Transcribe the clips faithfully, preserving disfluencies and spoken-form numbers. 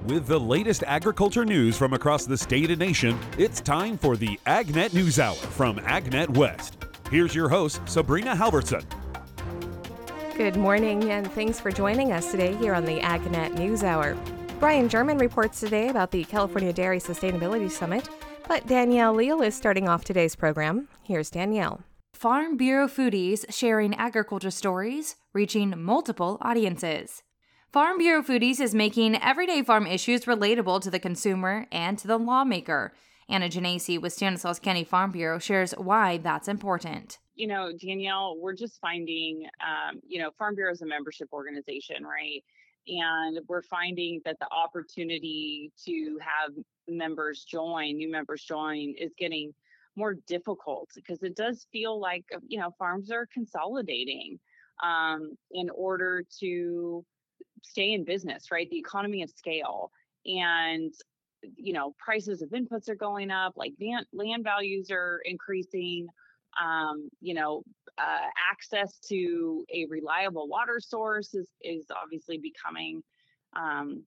With the latest agriculture news from across the state and nation, it's time for the AgNet News Hour from AgNet West. Here's your host, Sabrina Halverson. Good morning, and thanks for joining us today here on the AgNet News Hour. Brian German reports today about the California Dairy Sustainability Summit, but Danielle Leal is starting off today's program. Here's Danielle. Farm Bureau foodies sharing agriculture stories, reaching multiple audiences. Farm Bureau Foodies is making everyday farm issues relatable to the consumer and to the lawmaker. Anna Genesi with Stanislaus County Farm Bureau shares why that's important. You know, Danielle, we're just finding, um, you know, Farm Bureau is a membership organization, right? And we're finding that the opportunity to have members join, new members join, is getting more difficult because it does feel like, you know, farms are consolidating um, in order to stay in business, right? The economy of scale, and you know, prices of inputs are going up, like land, land values are increasing. Um, you know, uh, access to a reliable water source is is obviously becoming um,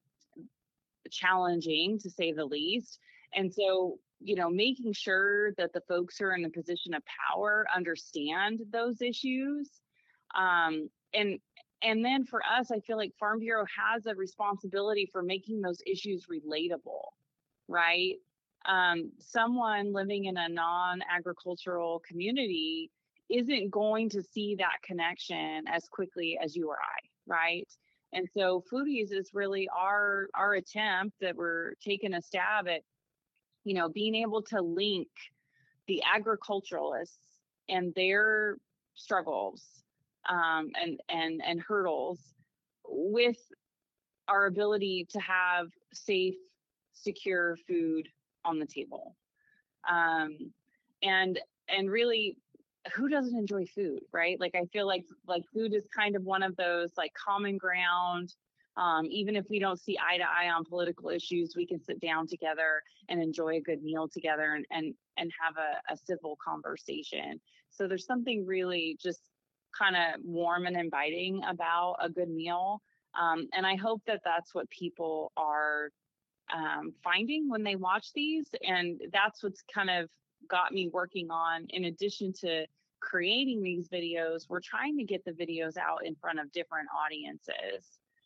challenging, to say the least. And so, you know, making sure that the folks who are in a position of power understand those issues, um, and And then for us, I feel like Farm Bureau has a responsibility for making those issues relatable, right? Um, someone living in a non-agricultural community isn't going to see that connection as quickly as you or I, right? And so Foodies is really our our attempt that we're taking a stab at, you know, being able to link the agriculturalists and their struggles Um, and and and hurdles with our ability to have safe, secure food on the table, um, and and really, who doesn't enjoy food, right? Like I feel like like food is kind of one of those like common ground. Um, even if we don't see eye to eye on political issues, we can sit down together and enjoy a good meal together and and and have a, a civil conversation. So there's something really just kind of warm and inviting about a good meal. Um, and I hope that that's what people are um, finding when they watch these. And that's what's kind of got me working on, in addition to creating these videos, we're trying to get the videos out in front of different audiences.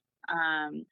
Um,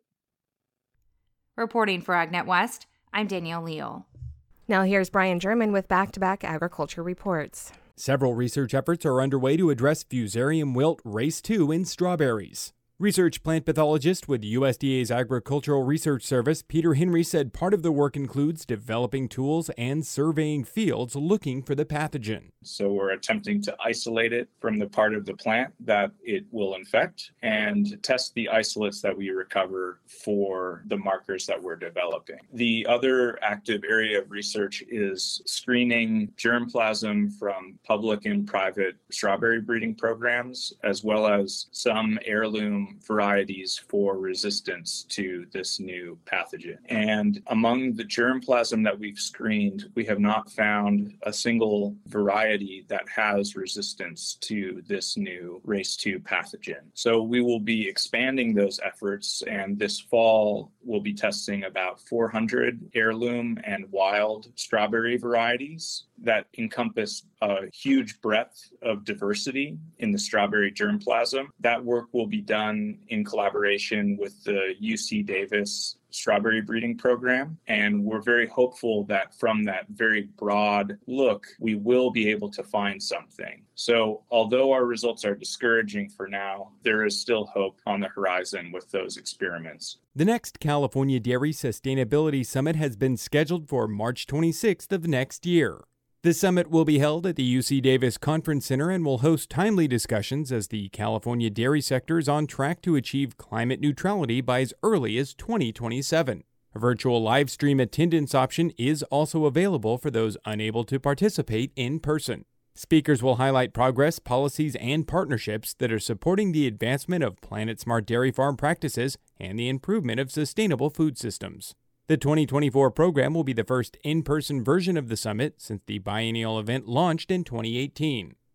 Reporting for AgNet West, I'm Danielle Leal. Now here's Brian German with back-to-back agriculture reports. Several research efforts are underway to address Fusarium wilt race two in strawberries. Research plant pathologist with U S D A's Agricultural Research Service, Peter Henry, said part of the work includes developing tools and surveying fields looking for the pathogen. So we're attempting to isolate it from the part of the plant that it will infect and test the isolates that we recover for the markers that we're developing. The other active area of research is screening germplasm from public and private strawberry breeding programs, as well as some heirloom varieties for resistance to this new pathogen. And among the germplasm that we've screened, we have not found a single variety that has resistance to this new race two pathogen. So we will be expanding those efforts, and this fall we'll be testing about four hundred heirloom and wild strawberry varieties that encompass a huge breadth of diversity in the strawberry germplasm. That work will be done in collaboration with the U C Davis strawberry breeding program. And we're very hopeful that from that very broad look, we will be able to find something. So although our results are discouraging for now, there is still hope on the horizon with those experiments. The next California Dairy Sustainability Summit has been scheduled for March twenty-sixth of next year. The summit will be held at the U C Davis Conference Center and will host timely discussions as the California dairy sector is on track to achieve climate neutrality by as early as twenty twenty-seven. A virtual live stream attendance option is also available for those unable to participate in person. Speakers will highlight progress, policies, and partnerships that are supporting the advancement of planet-smart dairy farm practices and the improvement of sustainable food systems. The twenty twenty-four program will be the first in-person version of the summit since the biennial event launched in twenty eighteen.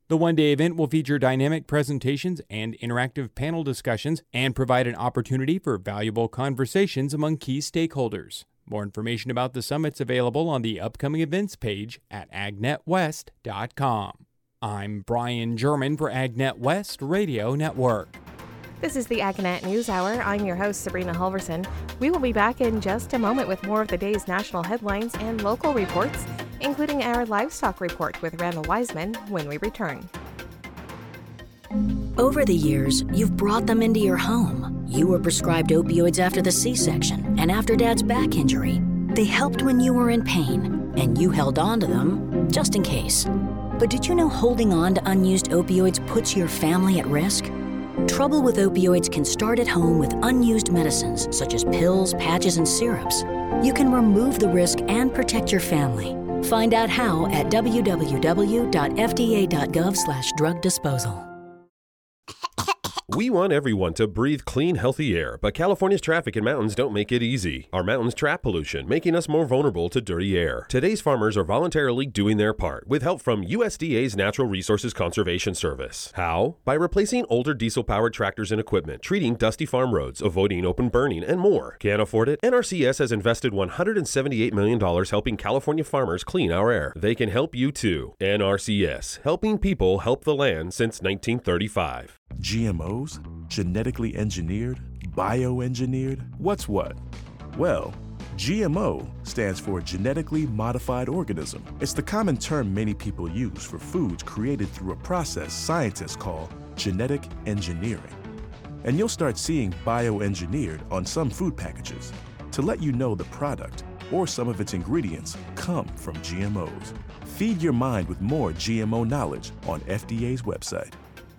The one-day event will feature dynamic presentations and interactive panel discussions and provide an opportunity for valuable conversations among key stakeholders. More information about the summit's available on the upcoming events page at agnet west dot com. I'm Brian German for AgNet West Radio Network. This is the AgNet News Hour. I'm your host, Sabrina Halverson. We will be back in just a moment with more of the day's national headlines and local reports, including our livestock report with Randall Wiseman when we return. Over the years, you've brought them into your home. You were prescribed opioids after the C-section and after Dad's back injury. They helped when you were in pain, and you held on to them just in case. But did you know holding on to unused opioids puts your family at risk? Trouble with opioids can start at home with unused medicines such as pills, patches, and syrups. You can remove the risk and protect your family. Find out how at w w w dot f d a dot gov slash drug disposal. We want everyone to breathe clean, healthy air, but California's traffic and mountains don't make it easy. Our mountains trap pollution, making us more vulnerable to dirty air. Today's farmers are voluntarily doing their part with help from U S D A's Natural Resources Conservation Service. How? By replacing older diesel-powered tractors and equipment, treating dusty farm roads, avoiding open burning, and more. Can't afford it? N R C S has invested one hundred seventy-eight million dollars helping California farmers clean our air. They can help you too. N R C S, helping people help the land since nineteen thirty-five. G M Os? Genetically engineered? Bioengineered? What's what? Well, G M O stands for Genetically Modified Organism. It's the common term many people use for foods created through a process scientists call genetic engineering. And you'll start seeing bioengineered on some food packages to let you know the product or some of its ingredients come from G M Os. Feed your mind with more G M O knowledge on F D A's website.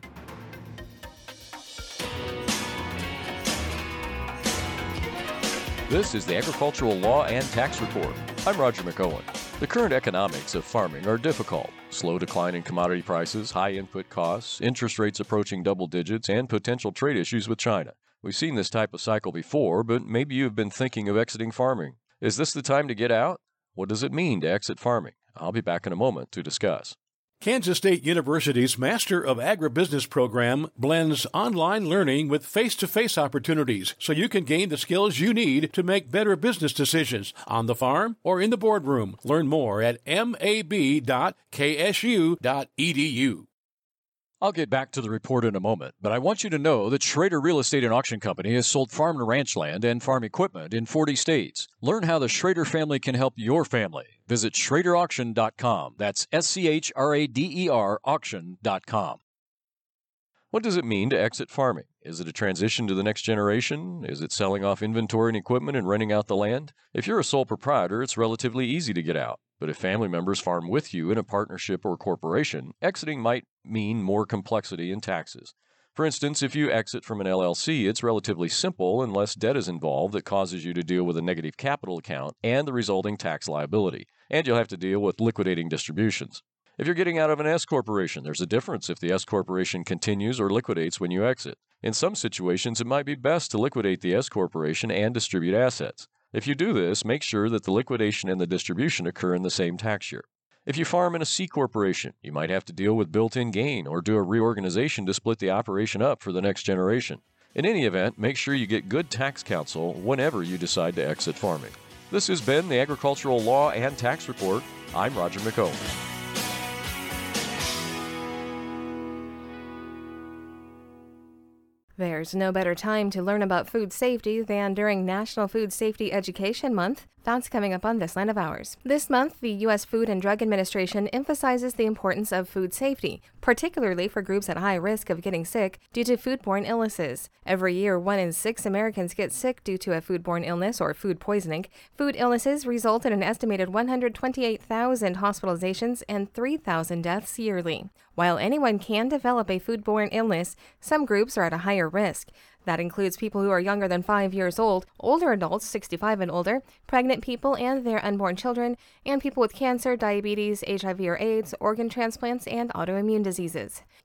This is the Agricultural Law and Tax Report. I'm Roger McOwen. The current economics of farming are difficult. Slow decline in commodity prices, high input costs, interest rates approaching double digits, and potential trade issues with China. We've seen this type of cycle before, but maybe you've been thinking of exiting farming. Is this the time to get out? What does it mean to exit farming? I'll be back in a moment to discuss. Kansas State University's Master of Agribusiness program blends online learning with face-to-face opportunities so you can gain the skills you need to make better business decisions on the farm or in the boardroom. Learn more at m a b dot k s u dot e d u. I'll get back to the report in a moment, but I want you to know that Schrader Real Estate and Auction Company has sold farm and ranch land and farm equipment in forty states. Learn how the Schrader family can help your family. Visit schrader auction dot com. That's S C H R A D E R auction dot com. What does it mean to exit farming? Is it a transition to the next generation? Is it selling off inventory and equipment and renting out the land? If you're a sole proprietor, it's relatively easy to get out. But if family members farm with you in a partnership or corporation, exiting might mean more complexity in taxes. For instance, if you exit from an L L C, it's relatively simple unless debt is involved that causes you to deal with a negative capital account and the resulting tax liability. And you'll have to deal with liquidating distributions. If you're getting out of an S corporation, there's a difference if the S corporation continues or liquidates when you exit. In some situations, it might be best to liquidate the S corporation and distribute assets. If you do this, make sure that the liquidation and the distribution occur in the same tax year. If you farm in a C corporation, you might have to deal with built-in gain or do a reorganization to split the operation up for the next generation. In any event, make sure you get good tax counsel whenever you decide to exit farming. This has been the Agricultural Law and Tax Report. I'm Roger McOwen. There's no better time to learn about food safety than during National Food Safety Education Month. That's coming up on This Land of Ours. This month, the U S Food and Drug Administration emphasizes the importance of food safety, particularly for groups at high risk of getting sick due to foodborne illnesses. Every year, one in six Americans get sick due to a foodborne illness or food poisoning. Food illnesses result in an estimated one hundred twenty-eight thousand hospitalizations and three thousand deaths yearly. While anyone can develop a foodborne illness, some groups are at a higher risk. That includes people who are younger than five years old, older adults sixty-five and older, pregnant people and their unborn children, and people with cancer, diabetes, H I V or AIDS, organ transplants, and autoimmune diseases.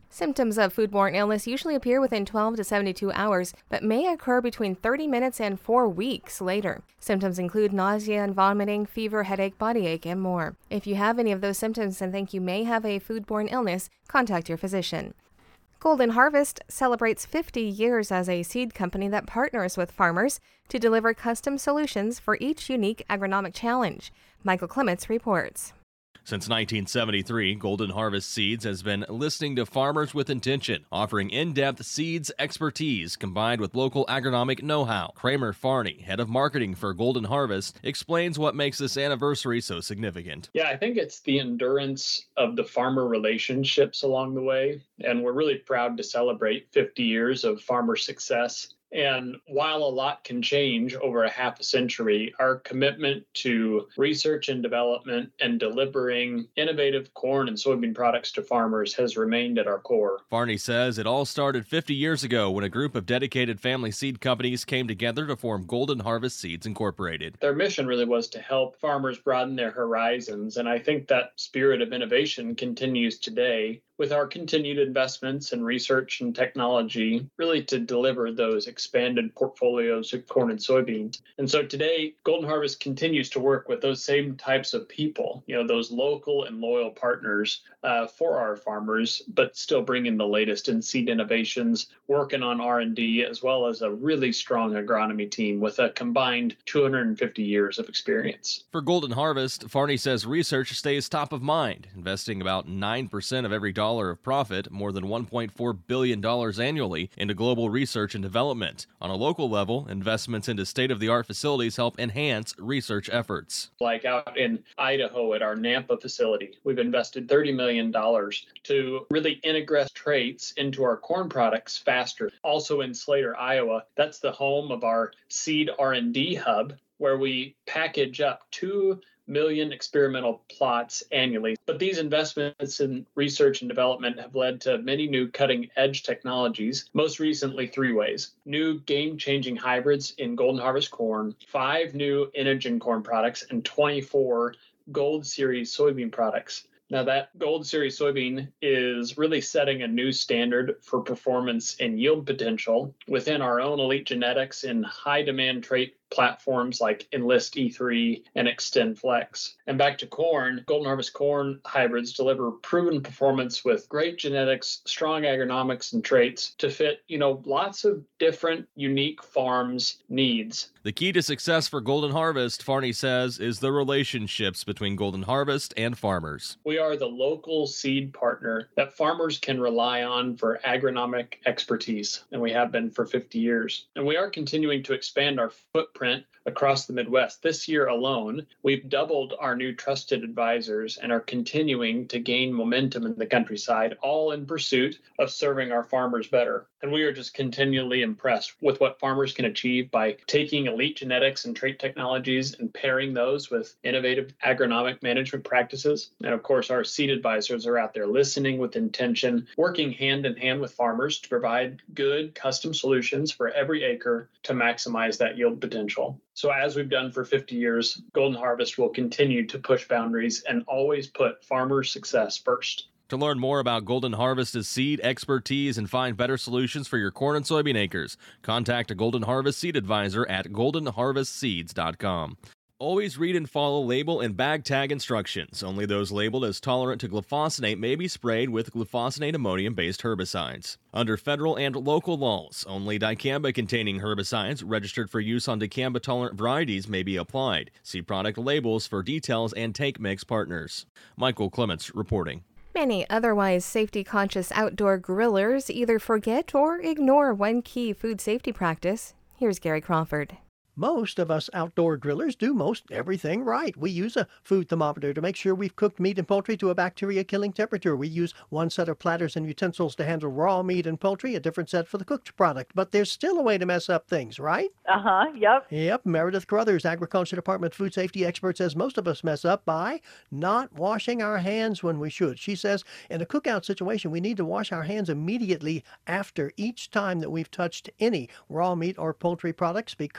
Symptoms of foodborne illness usually appear within twelve to seventy-two hours, but may occur between thirty minutes and four weeks later. Symptoms include nausea and vomiting, fever, headache, body ache, and more. If you have any of those symptoms and think you may have a foodborne illness, contact your physician. Golden Harvest celebrates fifty years as a seed company that partners with farmers to deliver custom solutions for each unique agronomic challenge. Michael Clements reports. Since nineteen seventy-three, Golden Harvest Seeds has been listening to farmers with intention, offering in-depth seeds expertise combined with local agronomic know-how. Kramer Farney, head of marketing for Golden Harvest, explains what makes this anniversary so significant. Yeah, I think it's the endurance of the farmer relationships along the way, and we're really proud to celebrate fifty years of farmer success. And while a lot can change over a half a century, our commitment to research and development and delivering innovative corn and soybean products to farmers has remained at our core. Farney says it all started fifty years ago when a group of dedicated family seed companies came together to form Golden Harvest Seeds Incorporated. Their mission really was to help farmers broaden their horizons, and I think that spirit of innovation continues today with our continued investments in research and technology, really to deliver those expanded portfolios of corn and soybeans. And so today, Golden Harvest continues to work with those same types of people, you know, those local and loyal partners uh, for our farmers, but still bringing the latest in seed innovations, working on R and D, as well as a really strong agronomy team with a combined two hundred fifty years of experience. For Golden Harvest, Farney says research stays top of mind, investing about nine percent of every dollar of profit, more than one point four billion dollars annually, into global research and development. On a local level, investments into state-of-the-art facilities help enhance research efforts. Like out in Idaho at our Nampa facility, we've invested thirty million dollars to really integrate traits into our corn products faster. Also in Slater, Iowa, that's the home of our seed R and D hub, where we package up two million experimental plots annually. But these investments in research and development have led to many new cutting-edge technologies, most recently three ways. New game-changing hybrids in Golden Harvest corn, five new Inogen corn products, and twenty-four Gold Series soybean products. Now, that Gold Series soybean is really setting a new standard for performance and yield potential within our own elite genetics in high-demand trait platforms like Enlist E three and Extend Flex. And back to corn, Golden Harvest corn hybrids deliver proven performance with great genetics, strong agronomics and traits to fit, you know, lots of different unique farms' needs. The key to success for Golden Harvest, Farney says, is the relationships between Golden Harvest and farmers. We are the local seed partner that farmers can rely on for agronomic expertise, and we have been for fifty years. And we are continuing to expand our footprint across the Midwest. This year alone, we've doubled our new trusted advisors and are continuing to gain momentum in the countryside, all in pursuit of serving our farmers better. And we are just continually impressed with what farmers can achieve by taking elite genetics and trait technologies and pairing those with innovative agronomic management practices. And of course, our seed advisors are out there listening with intention, working hand in hand with farmers to provide good custom solutions for every acre to maximize that yield potential. So as we've done for fifty years, Golden Harvest will continue to push boundaries and always put farmers' success first. To learn more about Golden Harvest's seed expertise and find better solutions for your corn and soybean acres, contact a Golden Harvest seed advisor at golden harvest seeds dot com. Always read and follow label and bag tag instructions. Only those labeled as tolerant to glufosinate may be sprayed with glufosinate ammonium-based herbicides. Under federal and local laws, only dicamba-containing herbicides registered for use on dicamba-tolerant varieties may be applied. See product labels for details and take mix partners. Michael Clements reporting. Many otherwise safety-conscious outdoor grillers either forget or ignore one key food safety practice. Here's Gary Crawford. Most of us outdoor grillers do most everything right. We use a food thermometer to make sure we've cooked meat and poultry to a bacteria-killing temperature. We use one set of platters and utensils to handle raw meat and poultry, a different set for the cooked product. But there's still a way to mess up things, right? Uh-huh, yep. Yep, Meredith Carruthers, Agriculture Department food safety expert, says most of us mess up by not washing our hands when we should. She says in a cookout situation, we need to wash our hands immediately after each time that we've touched any raw meat or poultry products because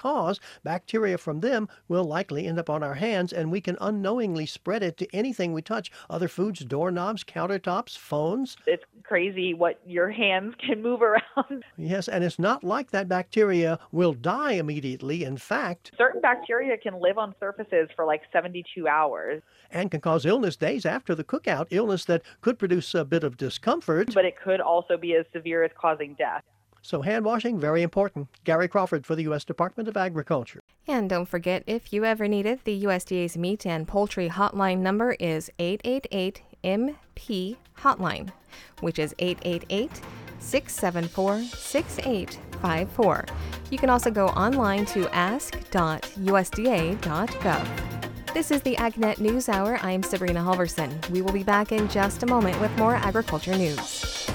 bacteria from them will likely end up on our hands, and we can unknowingly spread it to anything we touch, other foods, doorknobs, countertops, phones. It's crazy what your hands can move around. Yes, and it's not like that bacteria will die immediately. In fact, certain bacteria can live on surfaces for like seventy-two hours. And can cause illness days after the cookout, illness that could produce a bit of discomfort. But it could also be as severe as causing death. So hand washing, very important. Gary Crawford for the U S Department of Agriculture. And don't forget, if you ever need it, the U S D A's Meat and Poultry Hotline number is eight eight eight M P Hotline, which is eight eight eight, six seven four, six eight five four. You can also go online to ask dot U S D A dot gov. This is the AgNet News Hour. I'm Sabrina Halverson. We will be back in just a moment with more agriculture news.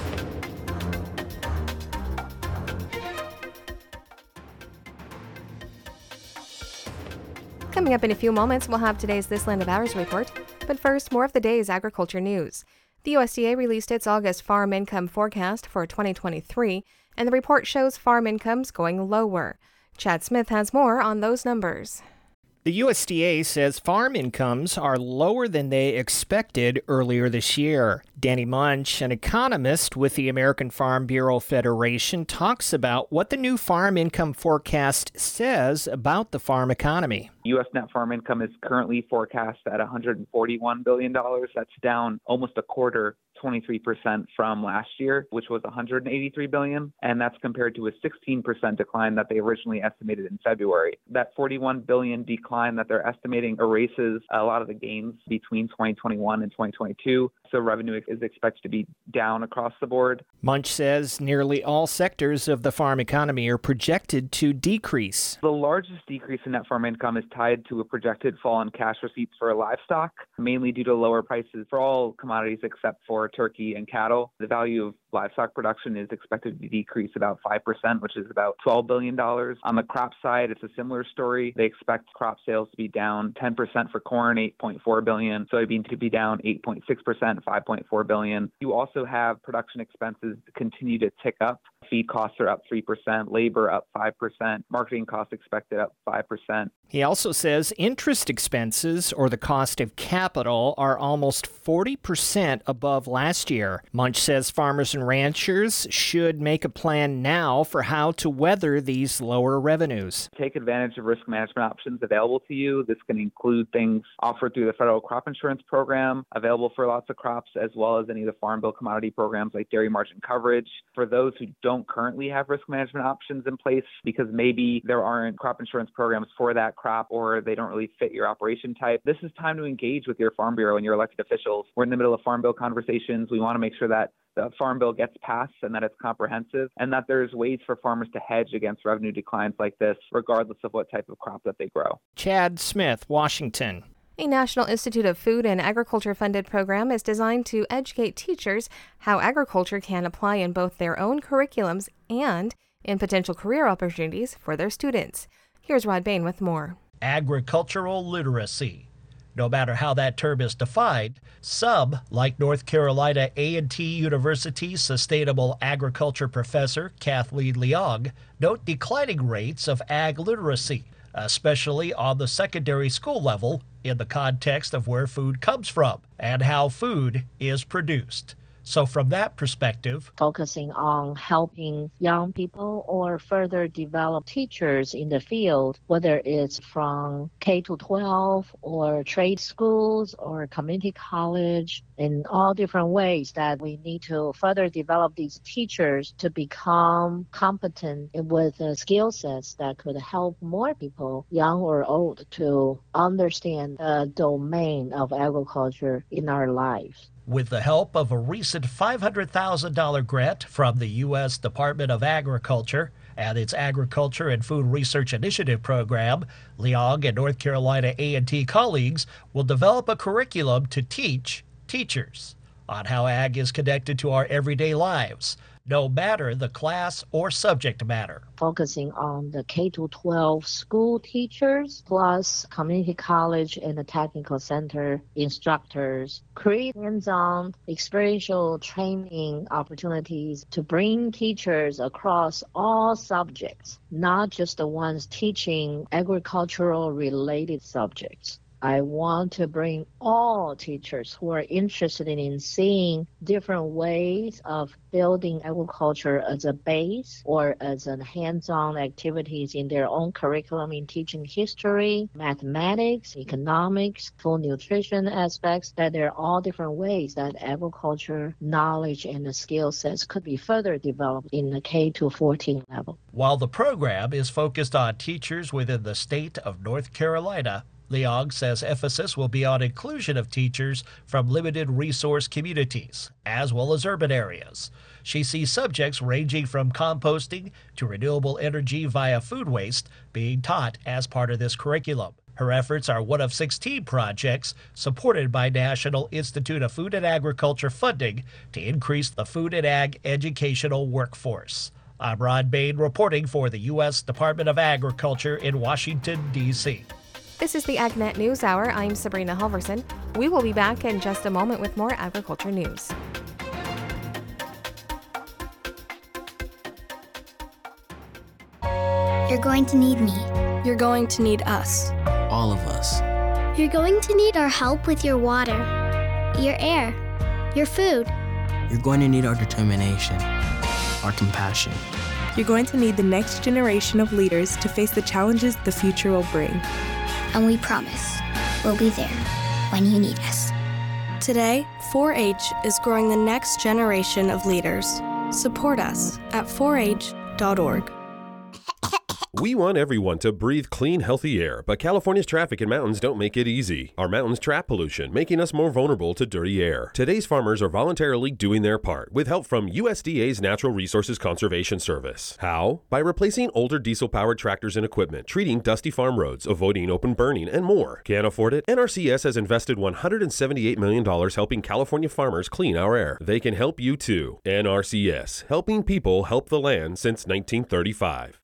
Coming up in a few moments, we'll have today's This Land of Ours report. But first, more of the day's agriculture news. The U S D A released its August farm income forecast for twenty twenty-three, and the report shows farm incomes going lower. Chad Smith has more on those numbers. The U S D A says farm incomes are lower than they expected earlier this year. Danny Munch, an economist with the American Farm Bureau Federation, talks about what the new farm income forecast says about the farm economy. U S net farm income is currently forecast at one hundred forty-one billion dollars. That's down almost a quarter, twenty-three percent from last year, which was one hundred eighty-three billion dollars, and that's compared to a sixteen percent decline that they originally estimated in February. That forty-one billion dollars decline that they're estimating erases a lot of the gains between twenty twenty-one and twenty twenty-two, so revenue is expected to be down across the board. Munch says nearly all sectors of the farm economy are projected to decrease. The largest decrease in net farm income is tied to a projected fall in cash receipts for livestock, mainly due to lower prices for all commodities except for turkey and cattle. The value of livestock production is expected to decrease about five percent, which is about twelve billion dollars. On the crop side, it's a similar story. They expect crop sales to be down ten percent for corn, eight point four billion dollars, soybean to be down eight point six percent, five point four billion dollars. You also have production expenses continue to tick up. Feed costs are up three percent, labor up five percent, marketing costs expected up five percent. He also says interest expenses, or the cost of capital, are almost forty percent above last year. Munch says farmers and ranchers should make a plan now for how to weather these lower revenues. Take advantage of risk management options available to you. This can include things offered through the federal crop insurance program, available for lots of crops, as well as any of the Farm Bill commodity programs like dairy margin coverage. For those who don't currently have risk management options in place because maybe there aren't crop insurance programs for that crop or they don't really fit your operation type, this is time to engage with your Farm Bureau and your elected officials. We're in the middle of Farm Bill conversations. We want to make sure that the Farm Bill gets passed and that it's comprehensive and that there's ways for farmers to hedge against revenue declines like this, regardless of what type of crop that they grow. Chad Smith, Washington. A National Institute of Food and Agriculture funded program is designed to educate teachers how agriculture can apply in both their own curriculums and in potential career opportunities for their students. Here's Rod Bain with more. Agricultural literacy. No matter how that term is defined, some, like North Carolina A and T University's sustainable agriculture professor Kathleen Leong, note declining rates of ag literacy, especially on the secondary school level, in the context of where food comes from and how food is produced. So from that perspective, focusing on helping young people or further develop teachers in the field, whether it's from K to twelve or trade schools or community college, in all different ways that we need to further develop these teachers to become competent with uh, skill sets that could help more people, young or old, to understand the domain of agriculture in our lives. With the help of a recent five hundred thousand dollars grant from the U S Department of Agriculture and its Agriculture and Food Research Initiative program, Leong and North Carolina A and T colleagues will develop a curriculum to teach teachers on how ag is connected to our everyday lives, no matter the class or subject matter. Focusing on the K through twelve school teachers, plus community college and the technical center instructors, create hands-on experiential training opportunities to bring teachers across all subjects, not just the ones teaching agricultural related subjects. I want to bring all teachers who are interested in seeing different ways of building agriculture as a base or as a hands-on activities in their own curriculum in teaching history, mathematics, economics, food nutrition aspects, that there are all different ways that agriculture knowledge and the skill sets could be further developed in the K to fourteen level. While the program is focused on teachers within the state of North Carolina, Leong says emphasis will be on inclusion of teachers from limited resource communities, as well as urban areas. She sees subjects ranging from composting to renewable energy via food waste being taught as part of this curriculum. Her efforts are one of sixteen projects supported by National Institute of Food and Agriculture funding to increase the food and ag educational workforce. I'm Ron Bain reporting for the U S Department of Agriculture in Washington, D C This is the AgNet News Hour. I'm Sabrina Halverson. We will be back in just a moment with more agriculture news. You're going to need me. You're going to need us. All of us. You're going to need our help with your water, your air, your food. You're going to need our determination, our compassion. You're going to need the next generation of leaders to face the challenges the future will bring. And we promise we'll be there when you need us. Today, four H is growing the next generation of leaders. Support us at four H dot org. We want everyone to breathe clean, healthy air, but California's traffic and mountains don't make it easy. Our mountains trap pollution, making us more vulnerable to dirty air. Today's farmers are voluntarily doing their part with help from U S D A's Natural Resources Conservation Service. How? By replacing older diesel-powered tractors and equipment, treating dusty farm roads, avoiding open burning, and more. Can't afford it? N R C S has invested one hundred seventy-eight million dollars helping California farmers clean our air. They can help you too. N R C S, helping people help the land since nineteen thirty-five.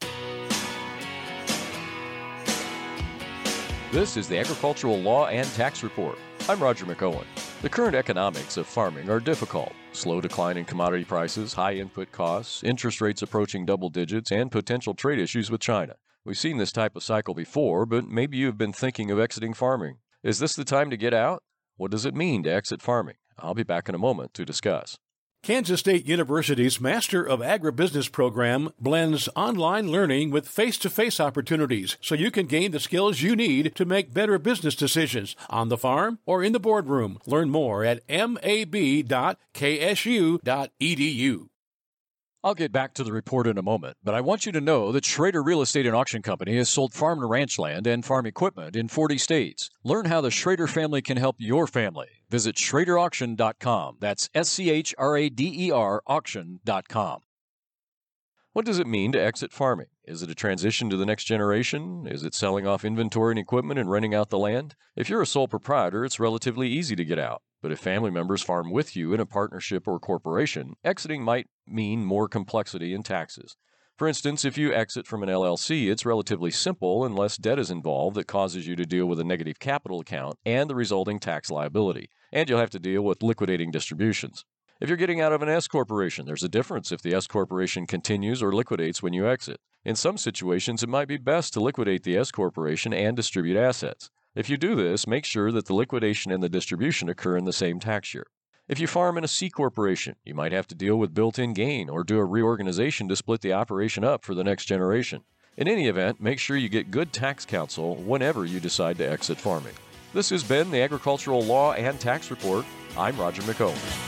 This is the Agricultural Law and Tax Report. I'm Roger McOwen. The current economics of farming are difficult. Slow decline in commodity prices, high input costs, interest rates approaching double digits, and potential trade issues with China. We've seen this type of cycle before, but maybe you've been thinking of exiting farming. Is this the time to get out? What does it mean to exit farming? I'll be back in a moment to discuss. Kansas State University's Master of Agribusiness program blends online learning with face-to-face opportunities so you can gain the skills you need to make better business decisions on the farm or in the boardroom. Learn more at m a b dot k s u dot e d u. I'll get back to the report in a moment, but I want you to know that Schrader Real Estate and Auction Company has sold farm and ranch land and farm equipment in forty states. Learn how the Schrader family can help your family. Visit schrader auction dot com. That's S C H R A D E R auction dot com. What does it mean to exit farming? Is it a transition to the next generation? Is it selling off inventory and equipment and renting out the land? If you're a sole proprietor, it's relatively easy to get out. But if family members farm with you in a partnership or corporation, exiting might mean more complexity in taxes. For instance, if you exit from an L L C, it's relatively simple and less debt is involved that causes you to deal with a negative capital account and the resulting tax liability. And you'll have to deal with liquidating distributions. If you're getting out of an S corporation, there's a difference if the S corporation continues or liquidates when you exit. In some situations, it might be best to liquidate the S corporation and distribute assets. If you do this, make sure that the liquidation and the distribution occur in the same tax year. If you farm in a C corporation, you might have to deal with built-in gain or do a reorganization to split the operation up for the next generation. In any event, make sure you get good tax counsel whenever you decide to exit farming. This has been the Agricultural Law and Tax Report. I'm Roger McOwen.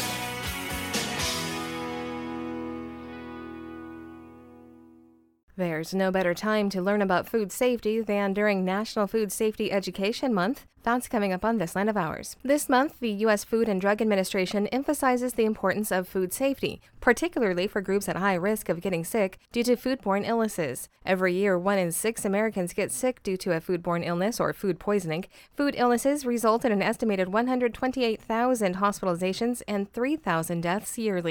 There's no better time to learn about food safety than during National Food Safety Education Month. That's coming up on This Land of Ours. This month, the U S Food and Drug Administration emphasizes the importance of food safety, particularly for groups at high risk of getting sick due to foodborne illnesses. Every year, one in six Americans get sick due to a foodborne illness or food poisoning. Food illnesses result in an estimated one hundred twenty-eight thousand hospitalizations and three thousand deaths yearly.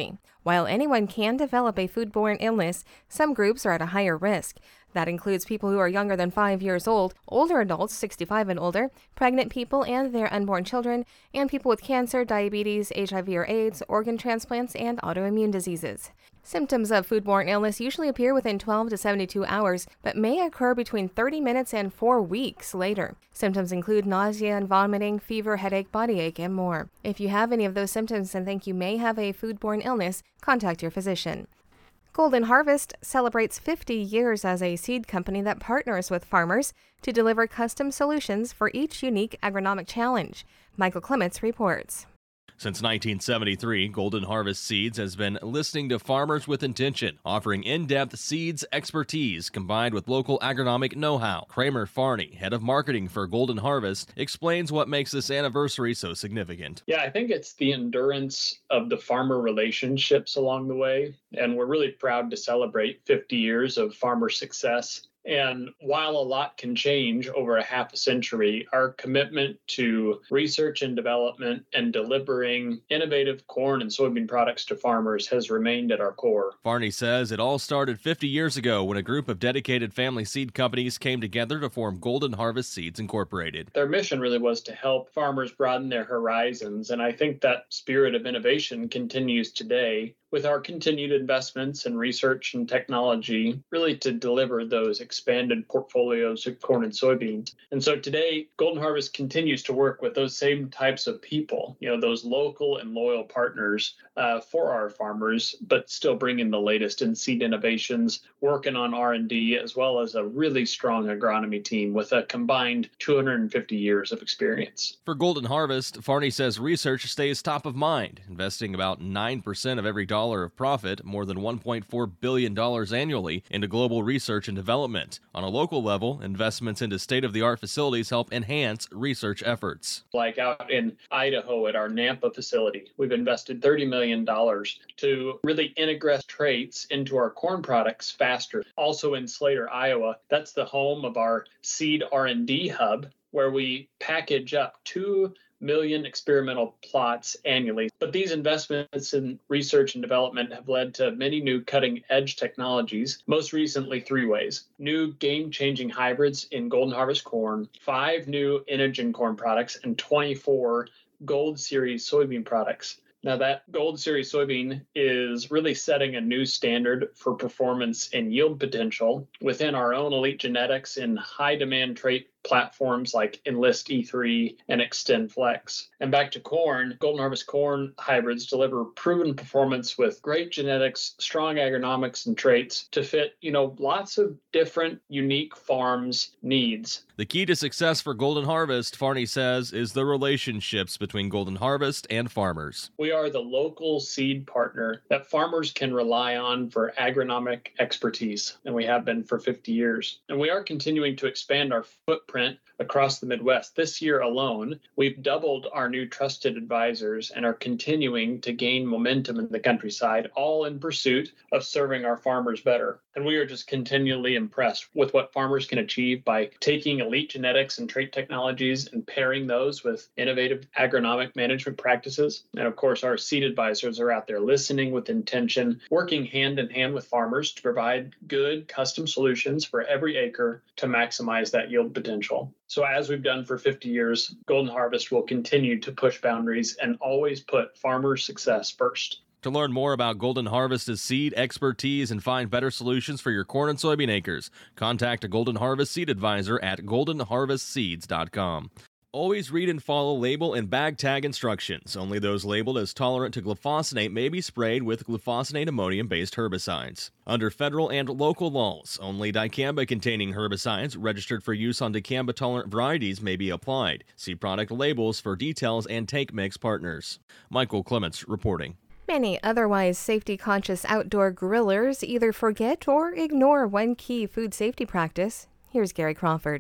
While anyone can develop a foodborne illness, some groups are at a higher risk. That includes people who are younger than five years old, older adults sixty-five and older, pregnant people and their unborn children, and people with cancer, diabetes, H I V or AIDS, organ transplants, and autoimmune diseases. Symptoms of foodborne illness usually appear within twelve to seventy-two hours, but may occur between thirty minutes and four weeks later. Symptoms include nausea and vomiting, fever, headache, body ache, and more. If you have any of those symptoms and think you may have a foodborne illness, contact your physician. Golden Harvest celebrates fifty years as a seed company that partners with farmers to deliver custom solutions for each unique agronomic challenge. Michael Clements reports. Since nineteen seventy-three, Golden Harvest Seeds has been listening to farmers with intention, offering in-depth seeds expertise combined with local agronomic know-how. Kramer Farney, head of marketing for Golden Harvest, explains what makes this anniversary so significant. Yeah, I think it's the endurance of the farmer relationships along the way, and we're really proud to celebrate fifty years of farmer success. And while a lot can change over a half a century, our commitment to research and development and delivering innovative corn and soybean products to farmers has remained at our core. Farney says it all started fifty years ago when a group of dedicated family seed companies came together to form Golden Harvest Seeds Incorporated. Their mission really was to help farmers broaden their horizons, and I think that spirit of innovation continues today with our continued investments in research and technology, really to deliver those expanded portfolios of corn and soybeans. And so today, Golden Harvest continues to work with those same types of people, you know, those local and loyal partners uh, for our farmers, but still bringing the latest in seed innovations, working on R and D, as well as a really strong agronomy team with a combined two hundred fifty years of experience. For Golden Harvest, Farney says research stays top of mind, investing about nine percent of every dollar of profit, more than one point four billion dollars annually, into global research and development. On a local level, investments into state-of-the-art facilities help enhance research efforts. Like out in Idaho at our Nampa facility, we've invested thirty million dollars to really integrate traits into our corn products faster. Also in Slater, Iowa, that's the home of our seed R and D hub, where we package up two million experimental plots annually. But these investments in research and development have led to many new cutting-edge technologies, most recently three ways. New game-changing hybrids in Golden Harvest corn, five new Inogen corn products, and twenty-four Gold Series soybean products. Now, that Gold Series soybean is really setting a new standard for performance and yield potential within our own elite genetics in high-demand trait platforms like Enlist E three and Extend Flex. And back to corn, Golden Harvest corn hybrids deliver proven performance with great genetics, strong agronomics and traits to fit, you know, lots of different unique farms' needs. The key to success for Golden Harvest, Farney says, is the relationships between Golden Harvest and farmers. We are the local seed partner that farmers can rely on for agronomic expertise, and we have been for fifty years. And we are continuing to expand our footprint across the Midwest. This year alone, we've doubled our new trusted advisors and are continuing to gain momentum in the countryside, all in pursuit of serving our farmers better. And we are just continually impressed with what farmers can achieve by taking elite genetics and trait technologies and pairing those with innovative agronomic management practices. And of course, our seed advisors are out there listening with intention, working hand in hand with farmers to provide good custom solutions for every acre to maximize that yield potential. So as we've done for fifty years, Golden Harvest will continue to push boundaries and always put farmer success first. To learn more about Golden Harvest's seed expertise and find better solutions for your corn and soybean acres, contact a Golden Harvest seed advisor at golden harvest seeds dot com. Always read and follow label and bag tag instructions. Only those labeled as tolerant to glufosinate may be sprayed with glufosinate ammonium-based herbicides. Under federal and local laws, only dicamba-containing herbicides registered for use on dicamba-tolerant varieties may be applied. See product labels for details and take mix partners. Michael Clements reporting. Many otherwise safety-conscious outdoor grillers either forget or ignore one key food safety practice. Here's Gary Crawford.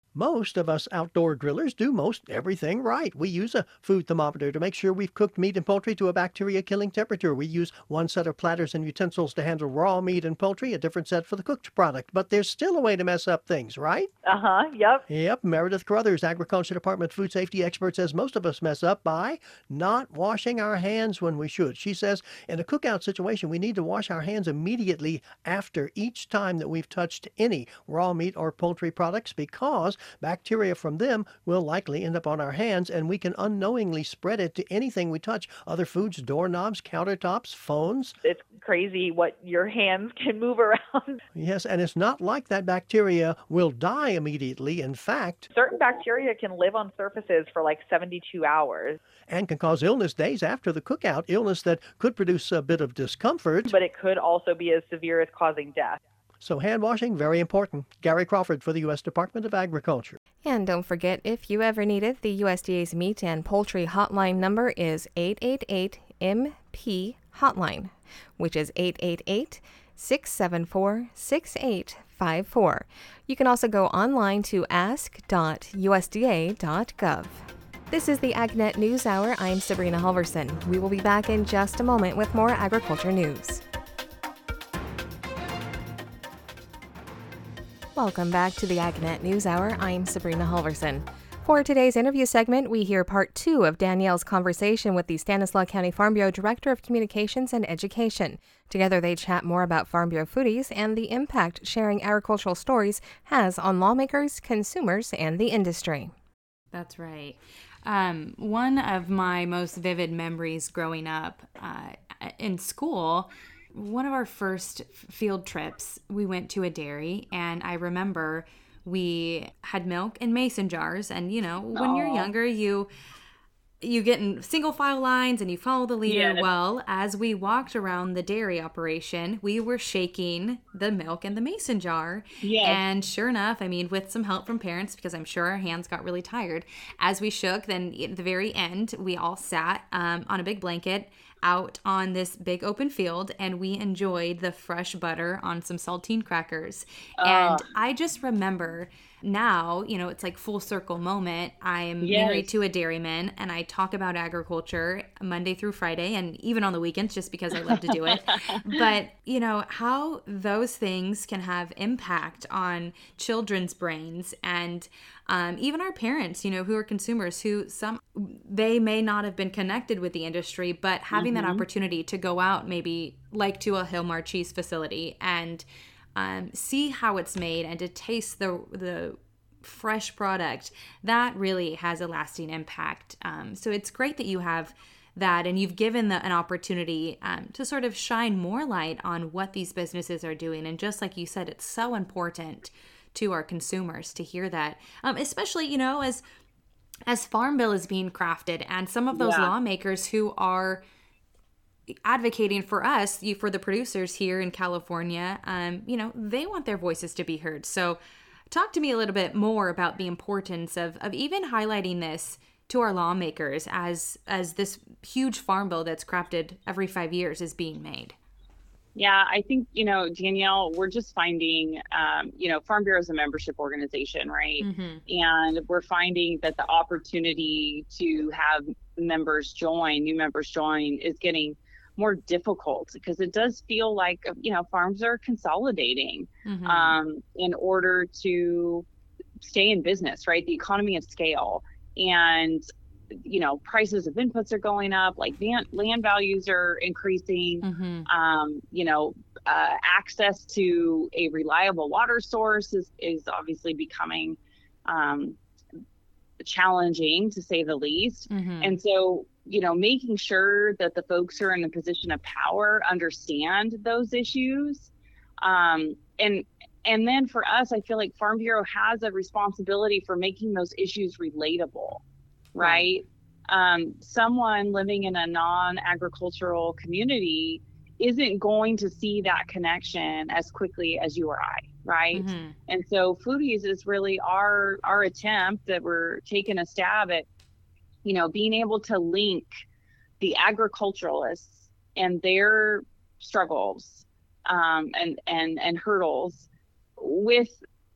Most of us outdoor grillers do most everything right. We use a food thermometer to make sure we've cooked meat and poultry to a bacteria-killing temperature. We use one set of platters and utensils to handle raw meat and poultry, a different set for the cooked product. But there's still a way to mess up things, right? Uh-huh, yep. Yep, Meredith Carruthers, Agriculture Department food safety expert, says most of us mess up by not washing our hands when we should. She says in a cookout situation, we need to wash our hands immediately after each time that we've touched any raw meat or poultry products, because bacteria from them will likely end up on our hands, and we can unknowingly spread it to anything we touch, other foods, doorknobs, countertops, phones. It's crazy what your hands can move around. Yes, and it's not like that bacteria will die immediately. In fact, certain bacteria can live on surfaces for like seventy-two hours. And can cause illness days after the cookout, illness that could produce a bit of discomfort. But it could also be as severe as causing death. So hand washing, very important. Gary Crawford for the U S Department of Agriculture. And don't forget, if you ever need it, the U S D A's Meat and Poultry Hotline number is eight eight eight M P Hotline, which is eight eight eight, six seven four, six eight five four. You can also go online to ask dot U S D A dot gov. This is the AgNet News Hour. I'm Sabrina Halverson. We will be back in just a moment with more agriculture news. Welcome back to the AgNet News Hour. I'm Sabrina Halverson. For today's interview segment, we hear part two of Danielle's conversation with the Stanislaus County Farm Bureau Director of Communications and Education. Together, they chat more about Farm Bureau foodies and the impact sharing agricultural stories has on lawmakers, consumers, and the industry. That's right. Um, one of my most vivid memories growing up uh, in school, one of our first field trips, we went to a dairy, and I remember we had milk in mason jars. And, you know, when Aww. You're younger, you you get in single file lines and you follow the leader. Yes. Well, as we walked around the dairy operation, we were shaking the milk in the mason jar. Yes. And sure enough, I mean, with some help from parents, because I'm sure our hands got really tired, as we shook, then at the very end, we all sat um, on a big blanket out on this big open field, and we enjoyed the fresh butter on some saltine crackers. Uh. And I just remember now, you know, it's like full circle moment. I'm yes. married to a dairyman, and I talk about agriculture Monday through Friday, and even on the weekends, just because I love to do it. But, you know, how those things can have impact on children's brains, and um, even our parents, you know, who are consumers, who some, they may not have been connected with the industry, but having mm-hmm. that opportunity to go out maybe like to a Hilmar cheese facility and Um, see how it's made and to taste the the fresh product, that really has a lasting impact. Um, so it's great that you have that, and you've given the, an opportunity um, to sort of shine more light on what these businesses are doing. And just like you said, it's so important to our consumers to hear that, um, especially, you know, as as Farm Bill is being crafted, and some of those yeah. lawmakers who are advocating for us, you for the producers here in California, um, you know, they want their voices to be heard. So talk to me a little bit more about the importance of, of even highlighting this to our lawmakers as as this huge farm bill that's crafted every five years is being made. Yeah, I think, you know, Danielle, we're just finding, um, you know, Farm Bureau is a membership organization, right? Mm-hmm. And we're finding that the opportunity to have members join, new members join, is getting more difficult, because it does feel like, you know, farms are consolidating mm-hmm. um, in order to stay in business, right? The economy of scale, and, you know, prices of inputs are going up, like land, land values are increasing, mm-hmm. um, you know, uh, access to a reliable water source is, is obviously becoming um, challenging, to say the least. Mm-hmm. And so, you know, making sure that the folks who are in a position of power understand those issues. Um, and and then for us, I feel like Farm Bureau has a responsibility for making those issues relatable, right? right? Um, someone living in a non-agricultural community isn't going to see that connection as quickly as you or I, right? Mm-hmm. And so Foodies is really our our attempt that we're taking a stab at, you know, being able to link the agriculturalists and their struggles um, and, and, and hurdles with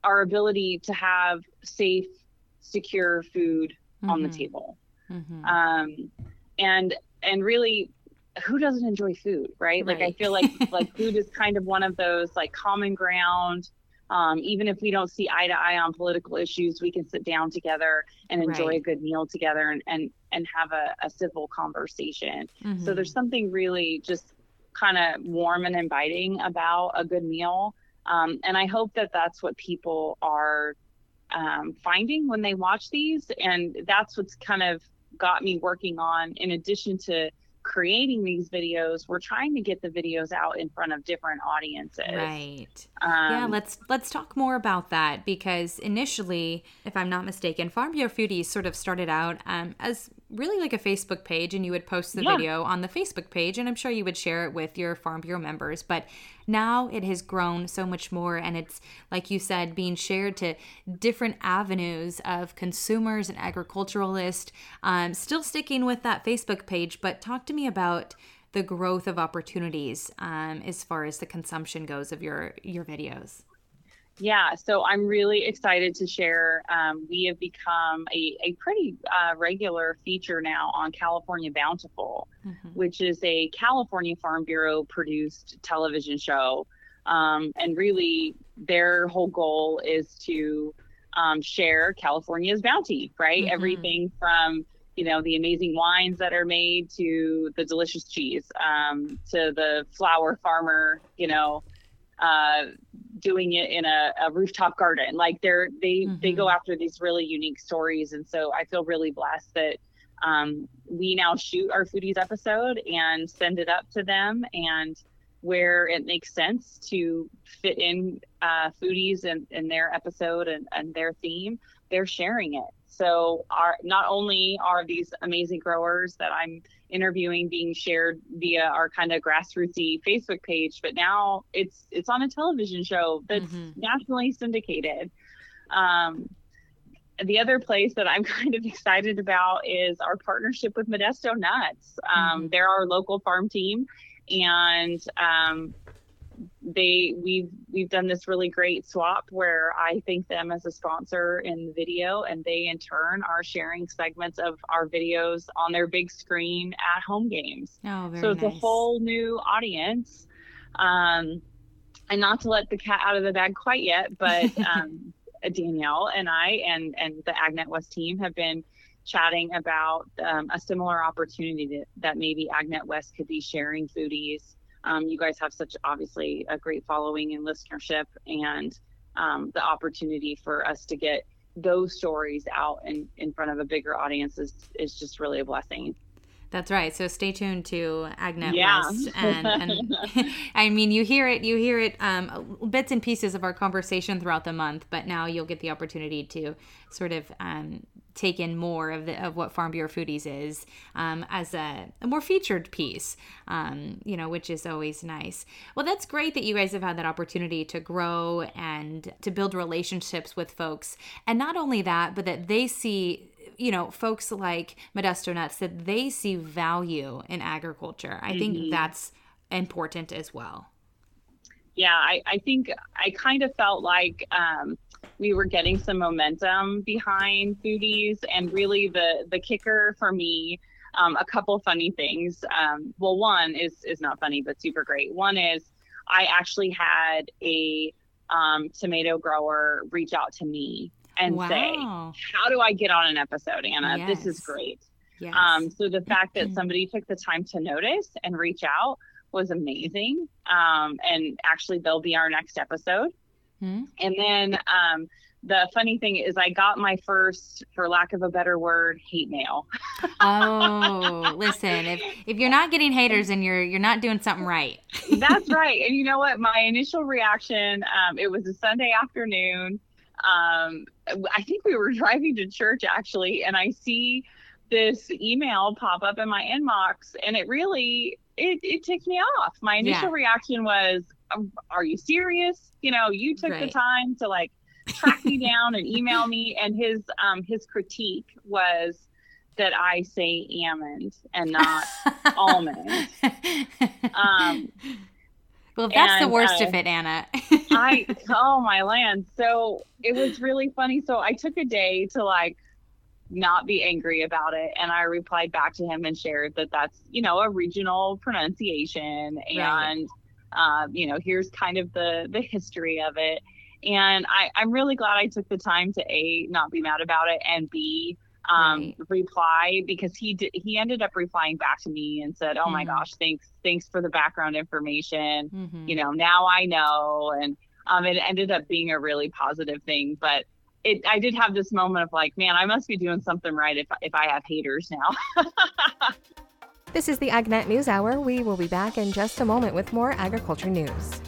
our ability to have safe, secure food mm-hmm. on the table. Mm-hmm. Um, and, and really, who doesn't enjoy food, right? right? Like, I feel like, like food is kind of one of those like common ground. Um, even if we don't see eye to eye on political issues, we can sit down together and enjoy right. a good meal together and, and, and have a, a civil conversation. Mm-hmm. So there's something really just kind of warm and inviting about a good meal. Um, and I hope that that's what people are um, finding when they watch these. And that's what's kind of got me working on, in addition to creating these videos, we're trying to get the videos out in front of different audiences. Right. Um, yeah, let's let's talk more about that, because initially, if I'm not mistaken, Farm Bureau Foodies sort of started out um, as really like a Facebook page, and you would post the yeah. video on the Facebook page, and I'm sure you would share it with your Farm Bureau members. But now it has grown so much more, and it's, like you said, being shared to different avenues of consumers and agriculturalists, um, still sticking with that Facebook page. But talk to me about the growth of opportunities um, as far as the consumption goes of your, your videos. Yeah, so I'm really excited to share. Um, we have become a, a pretty uh, regular feature now on California Bountiful, mm-hmm. which is a California Farm Bureau produced television show. Um, and really, their whole goal is to um, share California's bounty, right? Mm-hmm. Everything from, you know, the amazing wines that are made to the delicious cheese, um, to the flower farmer, you know, uh, doing it in a, a rooftop garden. Like they're, they, mm-hmm. they go after these really unique stories. And so I feel really blessed that um, we now shoot our Foodies episode and send it up to them, and where it makes sense to fit in uh, Foodies and, and their episode and, and their theme, they're sharing it. So our, not only are these amazing growers that I'm interviewing being shared via our kind of grassrootsy Facebook page, but now it's it's on a television show that's mm-hmm. nationally syndicated. Um, the other place that I'm kind of excited about is our partnership with Modesto Nuts. Um, mm-hmm. They're our local farm team, and um, they we've we've done this really great swap where I thank them as a sponsor in the video, and they in turn are sharing segments of our videos on their big screen at home games. Oh, very so it's nice. A whole new audience. Um, and not to let the cat out of the bag quite yet, but um, Danielle and I and and the AgNet West team have been chatting about um, a similar opportunity that, that maybe AgNet West could be sharing Foodies. Um, you guys have such obviously a great following and listenership, and um, the opportunity for us to get those stories out in, in front of a bigger audience is, is just really a blessing. That's right. So stay tuned to AgNet yeah. West. And, and I mean, you hear it, you hear it, um, bits and pieces of our conversation throughout the month, but now you'll get the opportunity to sort of um, take in more of the of what Farm Bureau Foodies is um, as a, a more featured piece, um, you know, which is always nice. Well, that's great that you guys have had that opportunity to grow and to build relationships with folks. And not only that, but that they see, you know, folks like Modesto Nuts, that they see value in agriculture. I mm-hmm. think that's important as well. Yeah, I, I think I kind of felt like um, we were getting some momentum behind Foodies, and really the the kicker for me, um, a couple funny things. Um, well, one is is not funny, but super great. One is I actually had a um, tomato grower reach out to me and wow. say, how do I get on an episode, Anna? Yes. This is great. Yes. Um, so the fact that somebody took the time to notice and reach out was amazing. Um, and actually they'll be our next episode. Hmm. And then um, the funny thing is I got my first, for lack of a better word, hate mail. Oh, listen, if, if you're not getting haters, then you're, you're not doing something right. That's right. And you know what? My initial reaction, um, it was a Sunday afternoon. Um, I think we were driving to church actually, and I see this email pop up in my inbox, and it really, it, it ticked me off. My initial Yeah. reaction was, are you serious? You know, you took Right. the time to like track me down and email me. And his, um, his critique was that I say almond and not almond. Um, Well, if that's and, the worst uh, of it, Anna. I, oh my land. So it was really funny. So I took a day to like not be angry about it. And I replied back to him and shared that that's, you know, a regional pronunciation. Right. And, um, you know, here's kind of the, the history of it. And I, I'm really glad I took the time to A, not be mad about it, and B, um, right. reply, because he did, he ended up replying back to me and said, oh mm-hmm. my gosh, thanks, thanks for the background information. Mm-hmm. You know, now I know. And, um, it ended up being a really positive thing, but it, I did have this moment of like, man, I must be doing something right if, if I have haters now. This is the AgNet News Hour. We will be back in just a moment with more agriculture news.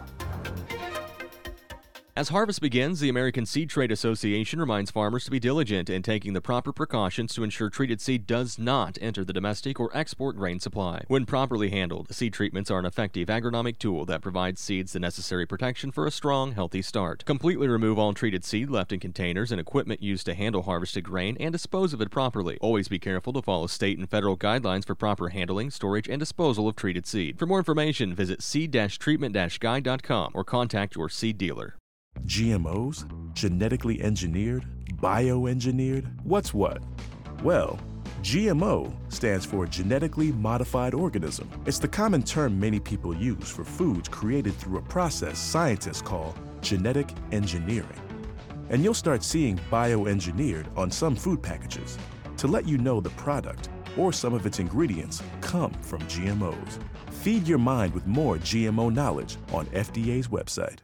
As harvest begins, the American Seed Trade Association reminds farmers to be diligent in taking the proper precautions to ensure treated seed does not enter the domestic or export grain supply. When properly handled, seed treatments are an effective agronomic tool that provides seeds the necessary protection for a strong, healthy start. Completely remove all treated seed left in containers and equipment used to handle harvested grain and dispose of it properly. Always be careful to follow state and federal guidelines for proper handling, storage, and disposal of treated seed. For more information, visit seed treatment guide dot com or contact your seed dealer. G M Os? Genetically engineered? Bioengineered? What's what? Well, G M O stands for Genetically Modified Organism. It's the common term many people use for foods created through a process scientists call genetic engineering. And you'll start seeing bioengineered on some food packages to let you know the product or some of its ingredients come from G M Os. Feed your mind with more G M O knowledge on F D A's website.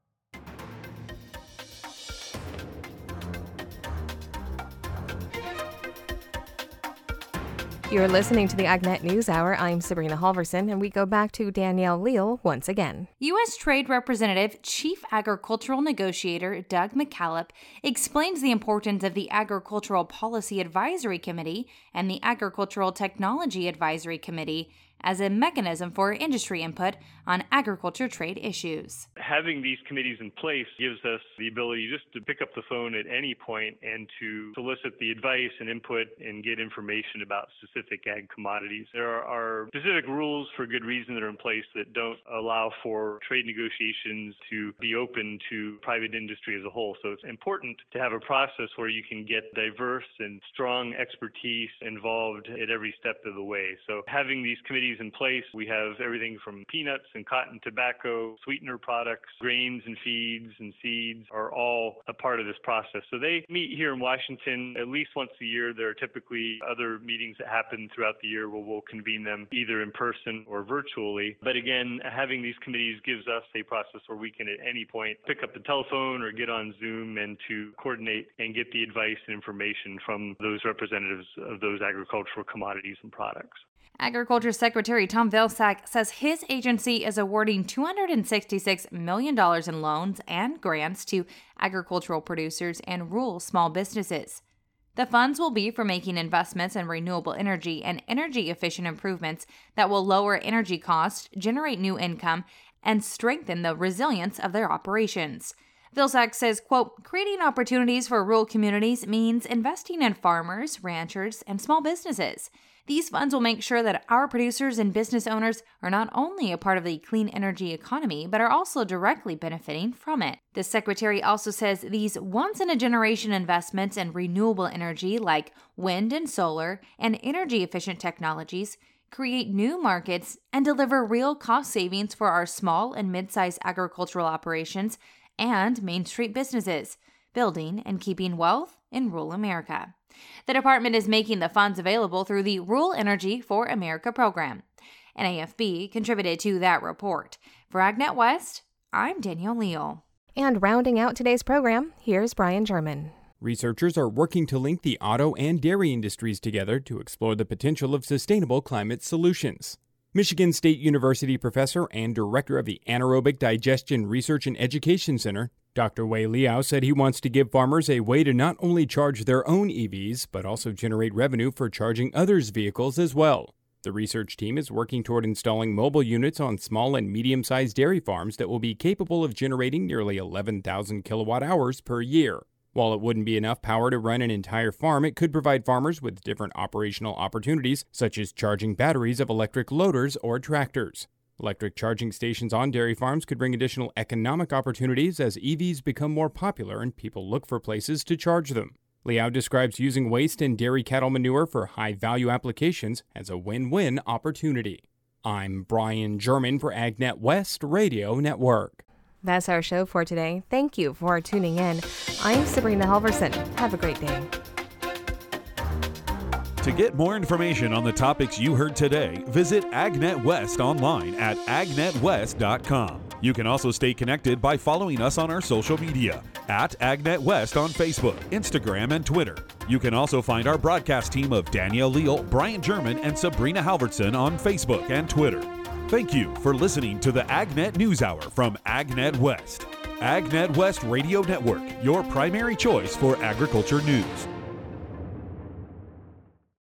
You're listening to the AgNet News Hour. I'm Sabrina Halverson, and we go back to Danielle Leal once again. U S Trade Representative Chief Agricultural Negotiator Doug McKallop explains the importance of the Agricultural Policy Advisory Committee and the Agricultural Technology Advisory Committee as a mechanism for industry input on agriculture trade issues. Having these committees in place gives us the ability just to pick up the phone at any point and to solicit the advice and input and get information about specific ag commodities. There are specific rules for good reason that are in place that don't allow for trade negotiations to be open to private industry as a whole. So it's important to have a process where you can get diverse and strong expertise involved at every step of the way. So having these committees in place, we have everything from peanuts and cotton, tobacco, sweetener products, grains and feeds and seeds are all a part of this process. So they meet here in Washington at least once a year. There are typically other meetings that happen throughout the year where we'll convene them either in person or virtually. But again, having these committees gives us a process where we can at any point pick up the telephone or get on Zoom and to coordinate and get the advice and information from those representatives of those agricultural commodities and products. Agriculture Secretary Tom Vilsack says his agency is awarding two hundred sixty-six million dollars in loans and grants to agricultural producers and rural small businesses. The funds will be for making investments in renewable energy and energy-efficient improvements that will lower energy costs, generate new income, and strengthen the resilience of their operations. Vilsack says, quote, creating opportunities for rural communities means investing in farmers, ranchers, and small businesses. These funds will make sure that our producers and business owners are not only a part of the clean energy economy, but are also directly benefiting from it. The secretary also says these once-in-a-generation investments in renewable energy like wind and solar and energy-efficient technologies create new markets and deliver real cost savings for our small and mid-sized agricultural operations and Main Street businesses, building and keeping wealth in rural America. The department is making the funds available through the Rural Energy for America program. N A F B contributed to that report. For AgNet West, I'm Danielle Leal. And rounding out today's program, here's Brian German. Researchers are working to link the auto and dairy industries together to explore the potential of sustainable climate solutions. Michigan State University professor and director of the Anaerobic Digestion Research and Education Center, Doctor Wei Liao, said he wants to give farmers a way to not only charge their own E Vs, but also generate revenue for charging others' vehicles as well. The research team is working toward installing mobile units on small and medium-sized dairy farms that will be capable of generating nearly eleven thousand kilowatt hours per year. While it wouldn't be enough power to run an entire farm, it could provide farmers with different operational opportunities, such as charging batteries of electric loaders or tractors. Electric charging stations on dairy farms could bring additional economic opportunities as E Vs become more popular and people look for places to charge them. Liao describes using waste in dairy cattle manure for high-value applications as a win-win opportunity. I'm Brian German for AgNet West Radio Network. That's our show for today. Thank you for tuning in. I'm Sabrina Halverson. Have a great day. To get more information on the topics you heard today, visit AgNet West online at agnet west dot com. You can also stay connected by following us on our social media at AgNet West on Facebook, Instagram, and Twitter. You can also find our broadcast team of Danielle Leal, Brian German, and Sabrina Halverson on Facebook and Twitter. Thank you for listening to the AgNet News Hour from AgNet West. AgNet West Radio Network, your primary choice for agriculture news.